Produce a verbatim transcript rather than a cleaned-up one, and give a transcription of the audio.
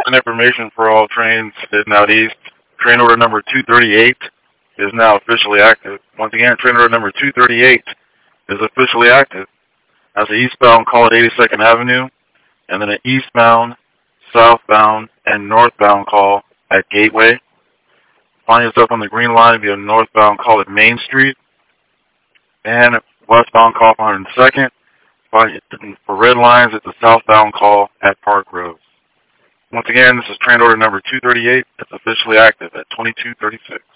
And information for all trains heading out east. Train order number two thirty-eight is now officially active. Once again, train order number two thirty-eight is officially active. That's an eastbound call at eighty-second Avenue, and then an eastbound, southbound, and northbound call at Gateway. Find yourself on the green line via northbound call at Main Street, and westbound call for one hundred second. For red lines, it's a southbound call at Park Road. Once again, this is train order number two thirty-eight. It's officially active at twenty-two thirty-six.